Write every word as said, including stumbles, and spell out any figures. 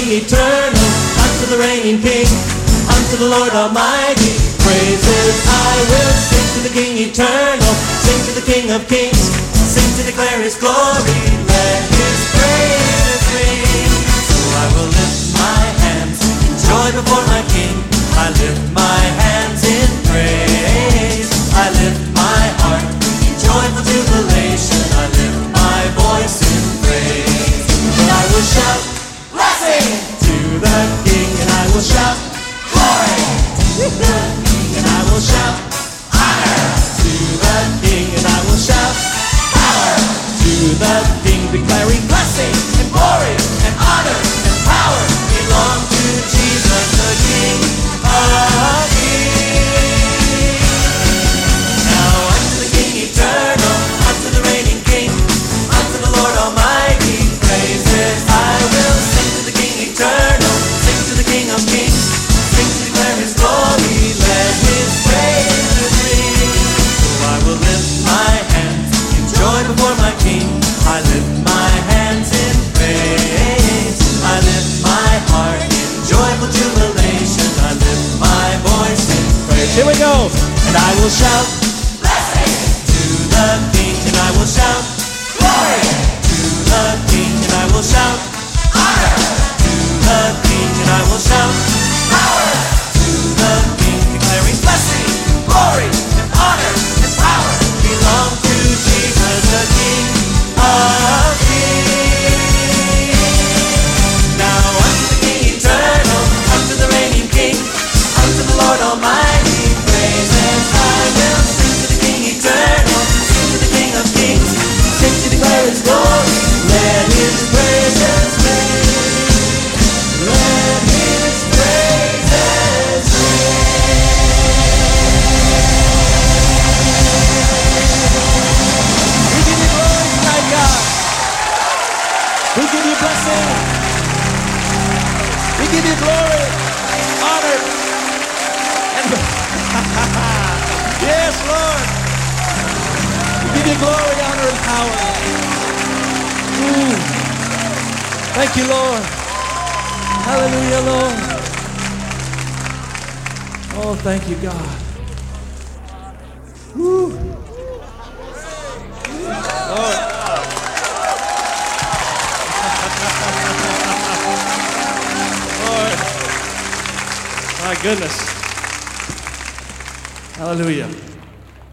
King eternal, unto the reigning King, unto the Lord Almighty. Praises I will sing to the King eternal, sing to the King of kings, sing to declare his glory, let his praises ring. So I will lift my hands in joy before my King. I lift my hands in praise. I lift my heart in joyful jubilation. I lift my voice in praise. And I will shout blessing to the King, and I will shout glory to the King, and I will shout honor to the King, and I will shout power to the King, declaring blessing and glory and honor and power belong to Jesus the King of kings. Now unto the King eternal, unto the reigning King, unto the Lord Almighty, praises I will sing to the King eternal, sing to the King of kings, sing to declare his glory, let his praises ring. So I will lift my hands in joy before my King. I lift my hands in praise. I lift my heart in joyful jubilation. I lift my voice in praise. Here we go. And I will shout blessing to the King, and I will shout glory to the King, and I will shout honor to the King, and I will shout power to the King, declaring blessing, glory, and honor and power belong to Jesus the King of kings. Now unto the King eternal, unto the reigning King, unto the Lord Almighty, praises I will sing to the King eternal, sing to the King of kings, sing to declare his glory, let his praises ring, let his praises ring. We give you glory tonight, God. We give you blessing. We give you glory, honor, and yes, Lord. We give you glory, honor, and power. Ooh. Thank you, Lord. Hallelujah, Lord. Oh, thank you, God. Woo. Lord. Lord. My goodness. Hallelujah.